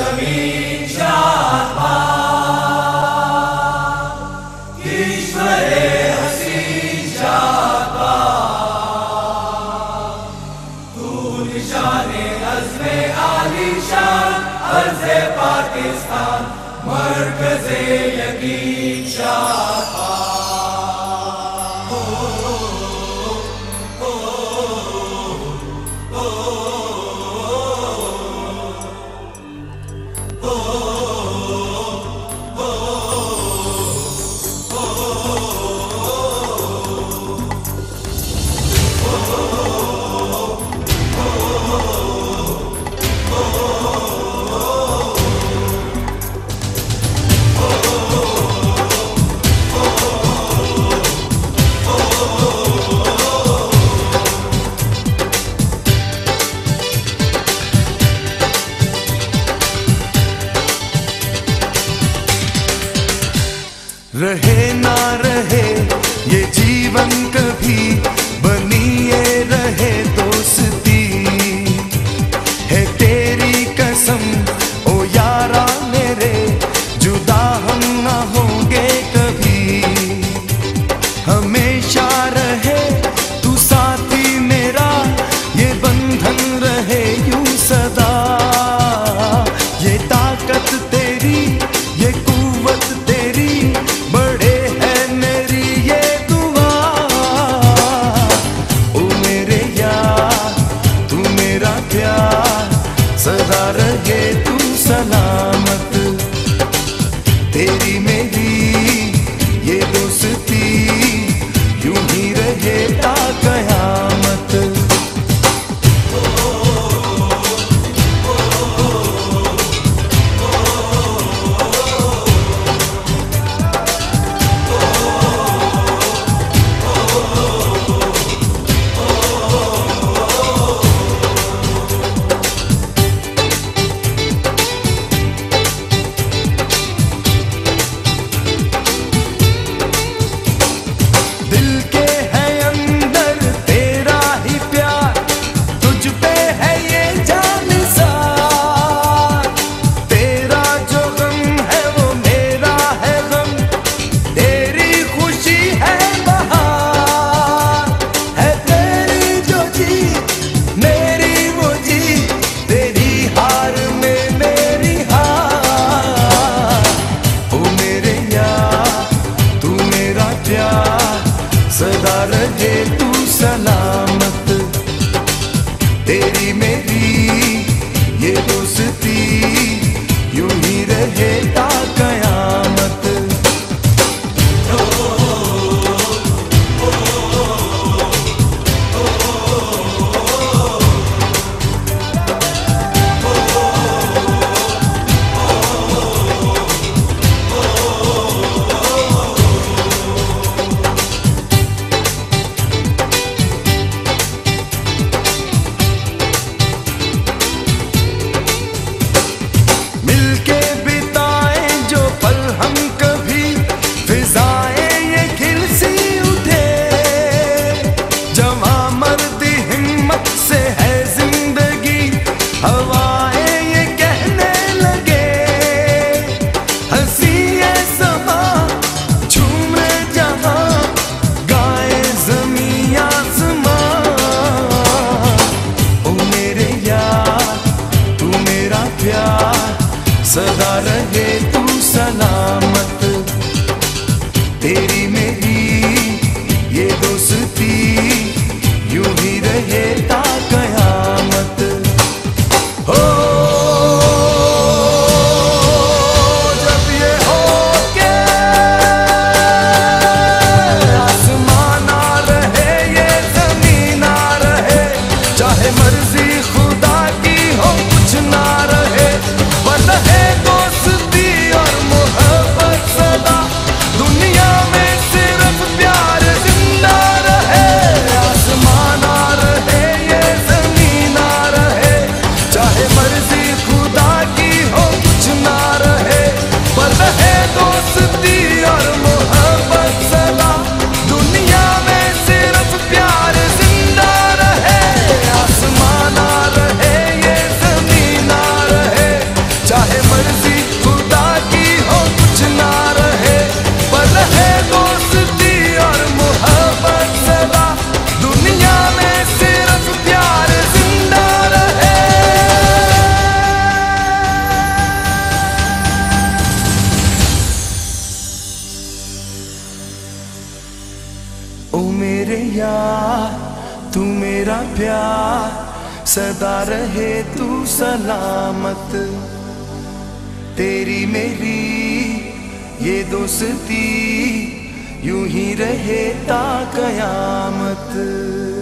पाकिस्तान मरकज़े यकीन शाह रहे ना रहे ये जीवन कभी बनी ये रहे दोस्ती है तेरी कसम ओ यारा मेरे जुदा हम ना होंगे कभी हमेशा रहे तू साथी मेरा ये बंधन रहे यूं सदा ये ताकत तेरी ये कुव्वत तेरी सदा रहे तू सलामत तेरी मेरी ये दोस्ती यूं ही रहे ता कयामत। सदा रहे तू सलामत तेरी मेरी ये दोस्ती यूं ही रहे ता कयामत। मिलके बिताए जो पल ओ मेरे यार तू मेरा प्यार, सदा रहे तू सलामत। तेरी मेरी ये दोस्ती यूं ही रहे ता कयामत।